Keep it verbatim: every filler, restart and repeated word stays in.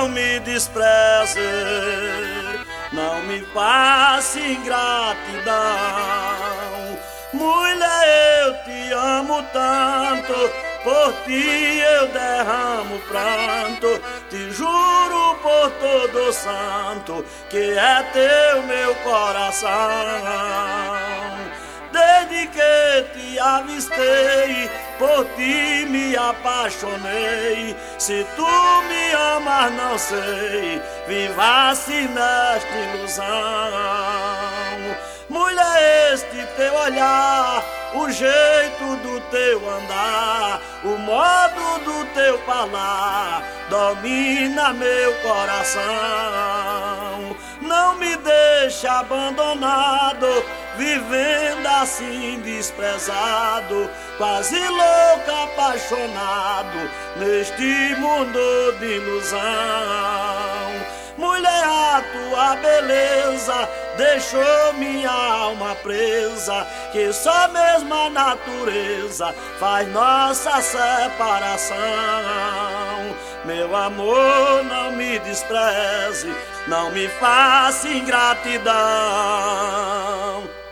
não me despreze, não me faça ingratidão. Mulher, eu te amo tanto, por ti eu derramo pranto. Te juro por todo santo que é teu meu coração. Desde que te avistei, por ti me apaixonei. Se tu me amas, não sei, vivasse nesta ilusão. Mulher, este teu olhar, o jeito do teu andar, o modo do teu falar, domina meu coração. Não me deixa abandonado, vivendo assim desprezado, quase louco, apaixonado, neste mundo de ilusão. Mulher, a tua beleza deixou minha alma presa, que só mesmo a natureza faz nossa separação. Meu amor, não me despreze, não me faça ingratidão.